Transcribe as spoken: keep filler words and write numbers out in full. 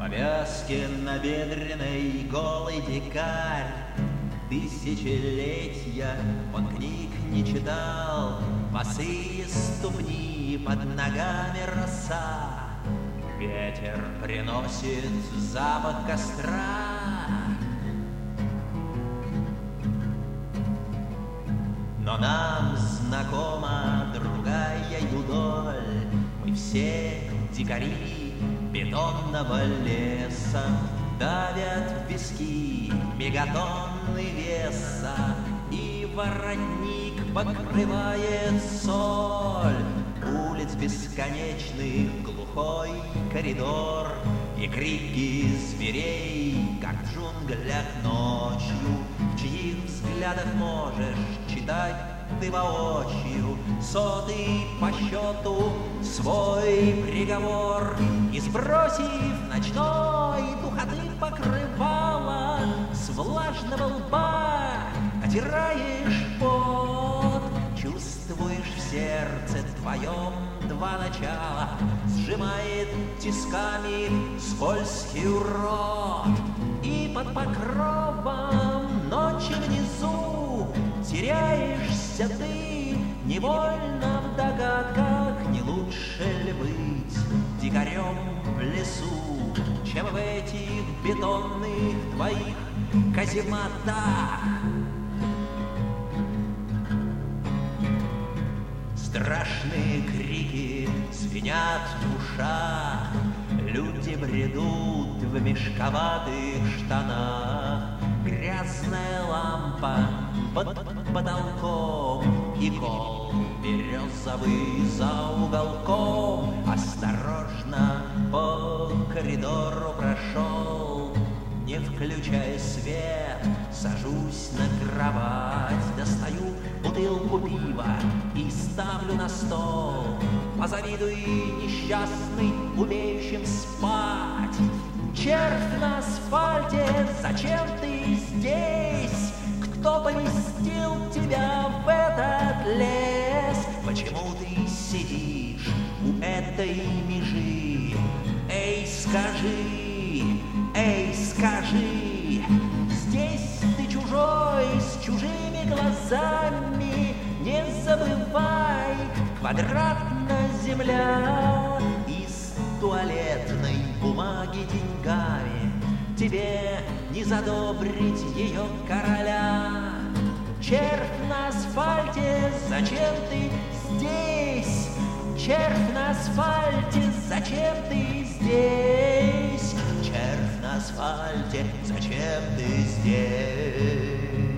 повязке набедренной голый дикарь. Тысячелетия он книг не читал, босые ступни под ногами роса. Ветер приносит запах костра, но нам знакома другая юдоль. Мы все дикари бетонного леса, давят в виски мегатонны веса, и воротник покрывает соль. Улиц бесконечных глухой коридор, и крики зверей, как в джунглях ночью, в чьих взглядах можешь читать ты воочию сотый по счету свой приговор. И сбросив ночной духоты покрывала, с влажного лба отираешь пот. Чувствуешь в сердце твоем два начала, сжимает тисками скользкий урод. И под покровом ночи внизу теряешься ты невольно в догадках. Не лучше ли быть дикарем в лесу, чем в этих бетонных твоих казематах? Страшные крики звенят в ушах, люди бредут в мешковатых штанах. Грязная лампа под потолком и кол березовый за уголком. Осторожно по коридору прошел, не включая свет, сажусь на кровать, достаю бутылку пива и ставлю на стол. Позавидуй несчастный, умеющим спать. Червь на асфальте, зачем ты здесь? Кто поместил тебя в этот лес? Почему ты сидишь у этой межи? Эй, скажи, эй, скажи, здесь ты чужой, с чужими глазами. Не забывай, квадратная земля, из туалетной бумаги деньгами тебе не задобрить ее короля. Червь на асфальте, зачем ты здесь? Червь на асфальте, зачем ты здесь? Червь на асфальте, зачем ты здесь?